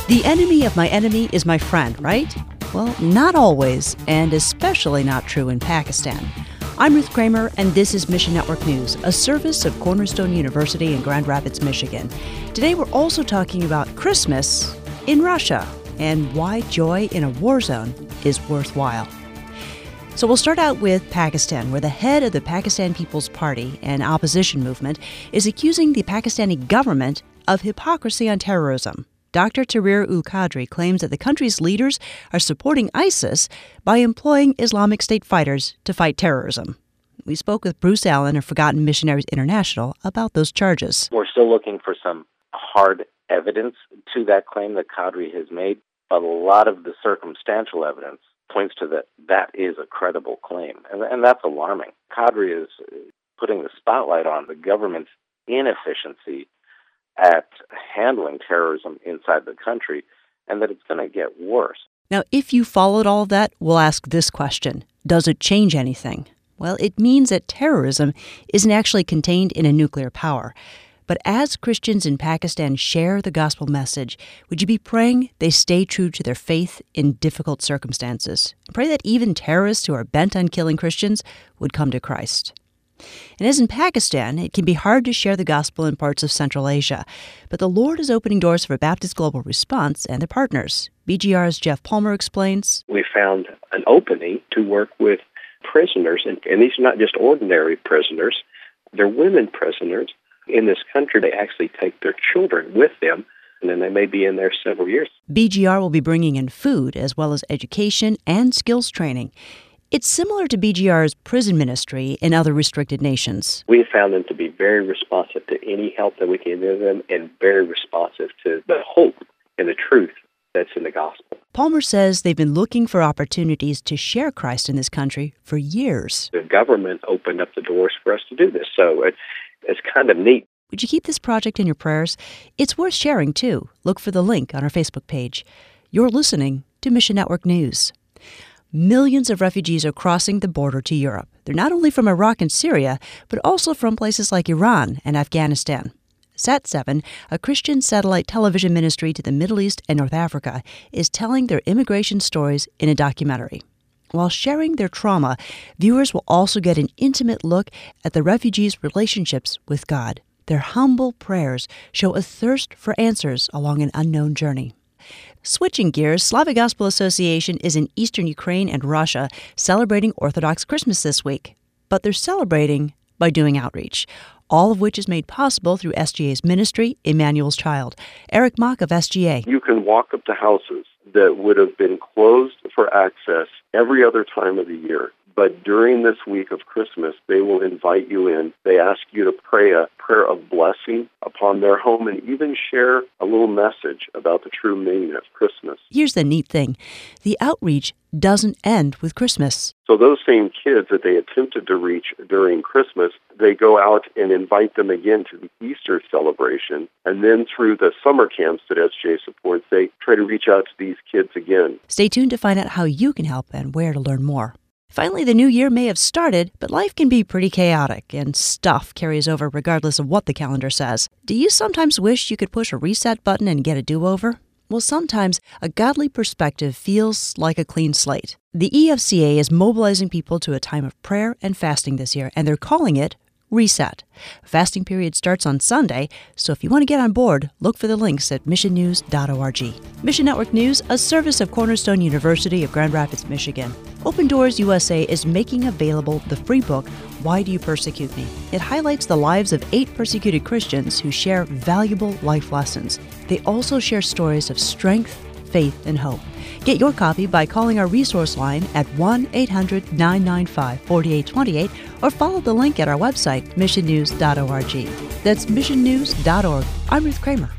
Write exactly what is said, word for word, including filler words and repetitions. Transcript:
The enemy of my enemy is my friend, right? Well, not always, and especially not true in Pakistan. I'm Ruth Kramer, and this is Mission Network News, a service of Cornerstone University in Grand Rapids, Michigan. Today we're also talking about Christmas in Russia and why joy in a war zone is worthwhile. So we'll start out with Pakistan, where the head of the Pakistan People's Party, an opposition movement, is accusing the Pakistani government of hypocrisy on terrorism. Doctor Tahrir-ul-Qadri claims that the country's leaders are supporting ISIS by employing Islamic State fighters to fight terrorism. We spoke with Bruce Allen of Forgotten Missionaries International about those charges. We're still looking for some hard evidence to that claim that Qadri has made, but a lot of the circumstantial evidence points to that that is a credible claim, and, and that's alarming. Qadri is putting the spotlight on the government's inefficiency at handling terrorism inside the country, and that it's going to get worse. Now, if you followed all of that, we'll ask this question. Does it change anything? Well, it means that terrorism isn't actually contained in a nuclear power. But as Christians in Pakistan share the gospel message, would you be praying they stay true to their faith in difficult circumstances? Pray that even terrorists who are bent on killing Christians would come to Christ. And as in Pakistan, it can be hard to share the gospel in parts of Central Asia. But the Lord is opening doors for Baptist Global Response and their partners. B G R's Jeff Palmer explains. We found an opening to work with prisoners, and, and these are not just ordinary prisoners. They're women prisoners. In this country, they actually take their children with them, and then they may be in there several years. B G R will be bringing in food as well as education and skills training. It's similar to B G R's prison ministry in other restricted nations. We have found them to be very responsive to any help that we can give them and very responsive to the hope and the truth that's in the gospel. Palmer says they've been looking for opportunities to share Christ in this country for years. The government opened up the doors for us to do this, so it's, it's kind of neat. Would you keep this project in your prayers? It's worth sharing, too. Look for the link on our Facebook page. You're listening to Mission Network News. Millions of refugees are crossing the border to Europe. They're not only from Iraq and Syria, but also from places like Iran and Afghanistan. Sat seven, a Christian satellite television ministry to the Middle East and North Africa, is telling their immigration stories in a documentary. While sharing their trauma, viewers will also get an intimate look at the refugees' relationships with God. Their humble prayers show a thirst for answers along an unknown journey. Switching gears, Slavic Gospel Association is in eastern Ukraine and Russia celebrating Orthodox Christmas this week. But they're celebrating by doing outreach, all of which is made possible through S G A's ministry, Emmanuel's Child. Eric Mock of S G A. You can walk up to houses that would have been closed for access every other time of the year. But during this week of Christmas, they will invite you in. They ask you to pray a prayer of blessing upon their home and even share a little message about the true meaning of Christmas. Here's the neat thing. The outreach doesn't end with Christmas. So those same kids that they attempted to reach during Christmas, they go out and invite them again to the Easter celebration. And then through the summer camps that S J A supports, they try to reach out to these kids again. Stay tuned to find out how you can help and where to learn more. Finally, the new year may have started, but life can be pretty chaotic, and stuff carries over regardless of what the calendar says. Do you sometimes wish you could push a reset button and get a do-over? Well, sometimes a godly perspective feels like a clean slate. The E F C A is mobilizing people to a time of prayer and fasting this year, and they're calling it Reset. Fasting period starts on Sunday, so if you want to get on board, look for the links at mission news dot org. Mission Network News, a service of Cornerstone University of Grand Rapids, Michigan. Open Doors U S A is making available the free book, Why Do You Persecute Me? It highlights the lives of eight persecuted Christians who share valuable life lessons. They also share stories of strength, faith, and hope. Get your copy by calling our resource line at one eight hundred nine nine five four eight two eight or follow the link at our website, mission news dot org. That's mission news dot org. I'm Ruth Kramer.